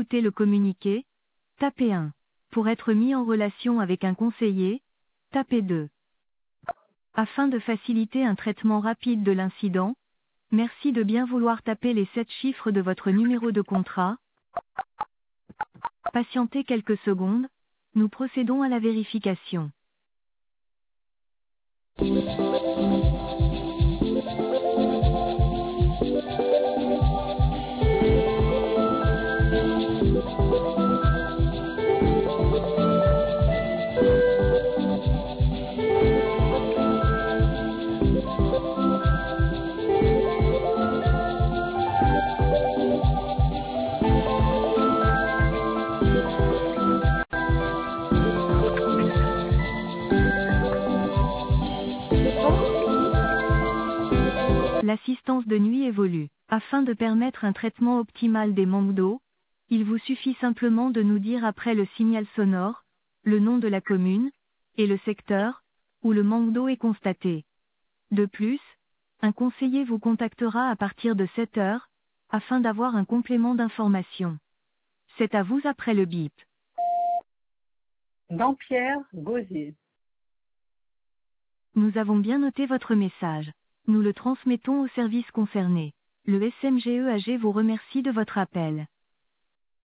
consulter le communiqué, tapez 1. Pour être mis en relation avec un conseiller, tapez 2. Afin de faciliter un traitement rapide de l'incident, merci de bien vouloir taper les 7 chiffres de votre numéro de contrat. Patientez quelques secondes, nous procédons à la vérification. L'assistance de nuit évolue. Afin de permettre un traitement optimal des manques d'eau, il vous suffit simplement de nous dire après le signal sonore, le nom de la commune, et le secteur, où le manque d'eau est constaté. De plus, un conseiller vous contactera à partir de 7 heures, afin d'avoir un complément d'information. C'est à vous après le bip. Dampierre, Gosier. Nous avons bien noté votre message. Nous le transmettons au service concerné. Le SMGEAG vous remercie de votre appel.